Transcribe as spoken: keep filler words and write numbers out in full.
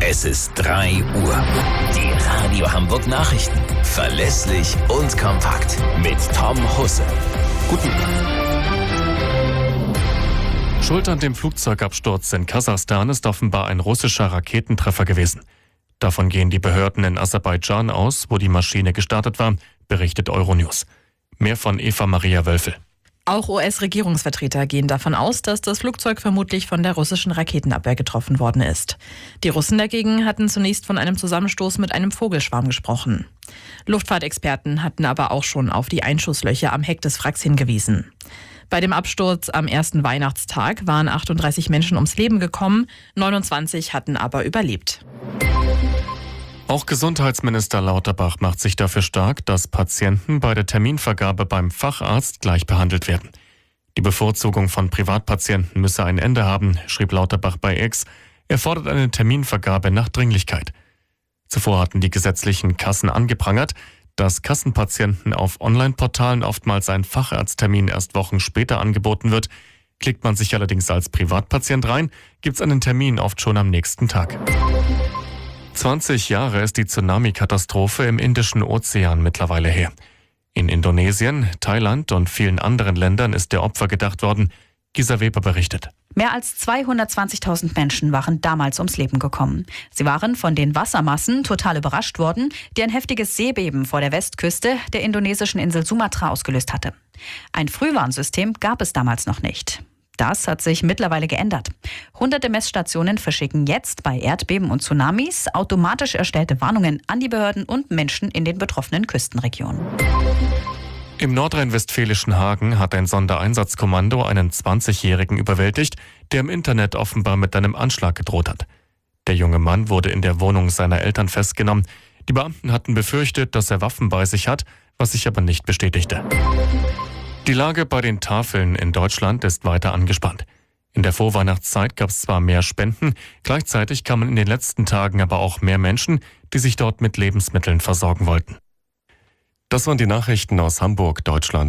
Es ist drei Uhr. Die Radio Hamburg Nachrichten. Verlässlich und kompakt. Mit Tom Husse. Guten Schuld an dem Flugzeugabsturz in Kasachstan ist offenbar ein russischer Raketentreffer gewesen. Davon gehen die Behörden in Aserbaidschan aus, wo die Maschine gestartet war, berichtet Euronews. Mehr von Eva Maria Wölfel. Auch U S-Regierungsvertreter gehen davon aus, dass das Flugzeug vermutlich von der russischen Raketenabwehr getroffen worden ist. Die Russen dagegen hatten zunächst von einem Zusammenstoß mit einem Vogelschwarm gesprochen. Luftfahrtexperten hatten aber auch schon auf die Einschusslöcher am Heck des Wracks hingewiesen. Bei dem Absturz am ersten Weihnachtstag waren achtunddreißig Menschen ums Leben gekommen, neunundzwanzig hatten aber überlebt. Auch Gesundheitsminister Lauterbach macht sich dafür stark, dass Patienten bei der Terminvergabe beim Facharzt gleich behandelt werden. Die Bevorzugung von Privatpatienten müsse ein Ende haben, schrieb Lauterbach bei X. Er fordert eine Terminvergabe nach Dringlichkeit. Zuvor hatten die gesetzlichen Kassen angeprangert, dass Kassenpatienten auf Online-Portalen oftmals ein Facharzttermin erst Wochen später angeboten wird. Klickt man sich allerdings als Privatpatient rein, gibt's einen Termin oft schon am nächsten Tag. zwanzig Jahre ist die Tsunami-Katastrophe im Indischen Ozean mittlerweile her. In Indonesien, Thailand und vielen anderen Ländern ist der Opfer gedacht worden. Gisa Weber berichtet. Mehr als zweihundertzwanzigtausend Menschen waren damals ums Leben gekommen. Sie waren von den Wassermassen total überrascht worden, die ein heftiges Seebeben vor der Westküste der indonesischen Insel Sumatra ausgelöst hatte. Ein Frühwarnsystem gab es damals noch nicht. Das hat sich mittlerweile geändert. Hunderte Messstationen verschicken jetzt bei Erdbeben und Tsunamis automatisch erstellte Warnungen an die Behörden und Menschen in den betroffenen Küstenregionen. Im nordrhein-westfälischen Hagen hat ein Sondereinsatzkommando einen zwanzigjährigen überwältigt, der im Internet offenbar mit einem Anschlag gedroht hat. Der junge Mann wurde in der Wohnung seiner Eltern festgenommen. Die Beamten hatten befürchtet, dass er Waffen bei sich hat, was sich aber nicht bestätigte. Die Lage bei den Tafeln in Deutschland ist weiter angespannt. In der Vorweihnachtszeit gab es zwar mehr Spenden, gleichzeitig kamen in den letzten Tagen aber auch mehr Menschen, die sich dort mit Lebensmitteln versorgen wollten. Das waren die Nachrichten aus Hamburg, Deutschland.